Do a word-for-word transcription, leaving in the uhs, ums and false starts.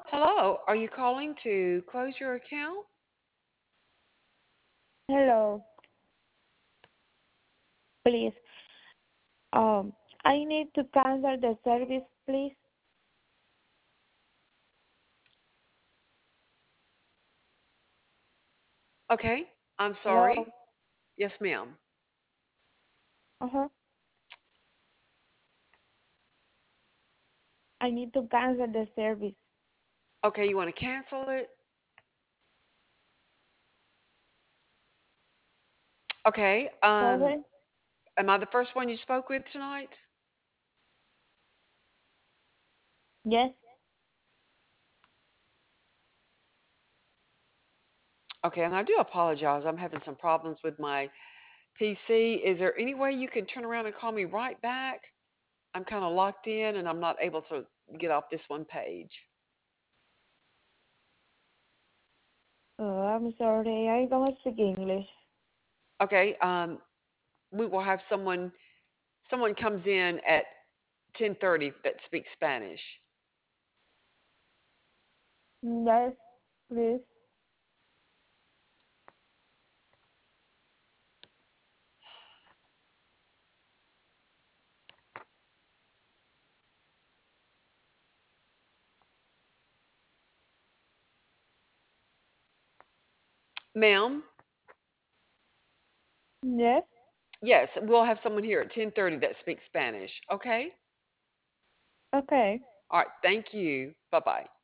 Hello, are you calling to close your account? Hello, please. Um, I need to cancel the service, please. Okay, I'm sorry. Hello. Yes, ma'am. Uh-huh. I need to cancel the service. Okay, you want to cancel it? Okay, um, Sorry? am I the first one you spoke with tonight? Yes. Okay, and I do apologize. I'm having some problems with my P C. Is there any way you can turn around and call me right back? I'm kind of locked in and I'm not able to get off this one page. Oh, I'm sorry. I don't speak English. Okay, um, we will have someone someone comes in at ten thirty that speaks Spanish. Yes, please. Ma'am, Yes. yes, we'll have someone here at ten thirty that speaks Spanish. Okay? Okay. All right, thank you. Bye-bye.